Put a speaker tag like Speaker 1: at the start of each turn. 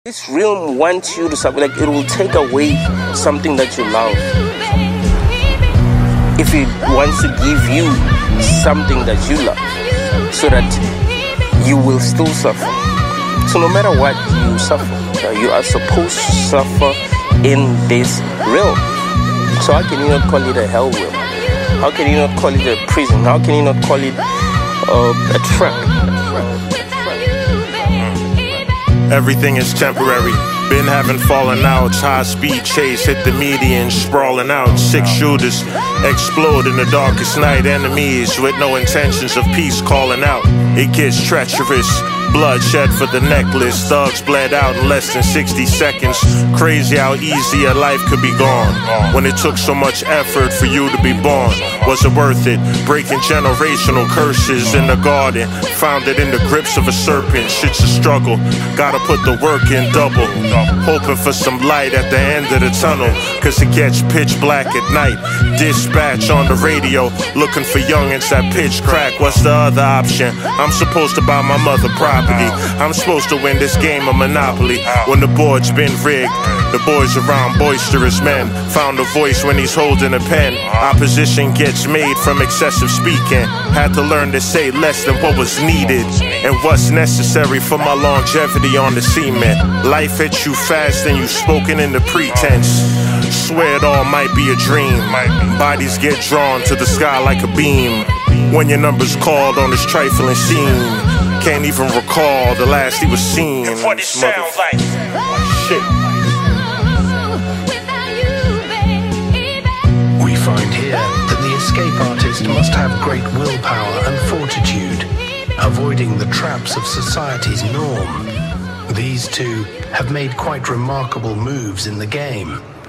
Speaker 1: This realm wants you to suffer, like it will take away something that you love. If it wants to give you something that you love, so that you will still suffer. So no matter what, you suffer. You are supposed to suffer in this realm. So how can you not call it a hell realm? How can you not call it a prison? How can you not call it a trap?
Speaker 2: Everything is temporary. Been having fallen outs. High speed chase hit the median, sprawling out. 6 shooters explode in the darkest night. Enemies with no intentions of peace calling out. It gets treacherous. Bloodshed for the necklace. Thugs bled out in less than 60 seconds. Crazy how easy a life could be gone when it took so much effort for you to be born. Was it worth it? Breaking generational curses in the garden. Found it in the grips of a serpent. Shit's a struggle. Gotta put the work in double. Hoping for some light at the end of the tunnel. Cause it gets pitch black at night. Dispatch on the radio. Looking for youngins that pitch crack. What's the other option? I'm supposed to buy my mother property. I'm supposed to win this game of Monopoly. When the board's been rigged, the boys around boisterous men. Found a voice when he's holding a pen. Opposition gets made from excessive speaking. Had to learn to say less than what was needed and what's necessary for my longevity on the cement. Life hits you fast and you spoken in the pretense. Swear it all might be a dream. Bodies get drawn to the sky like a beam. When your number's called on this trifling scene. Can't even recall the last he was seen.
Speaker 3: And what it sounds like.
Speaker 2: Shit.
Speaker 4: We find here that the escape artist must have great willpower and fortitude, avoiding the traps of society's norm. These two have made quite remarkable moves in the game.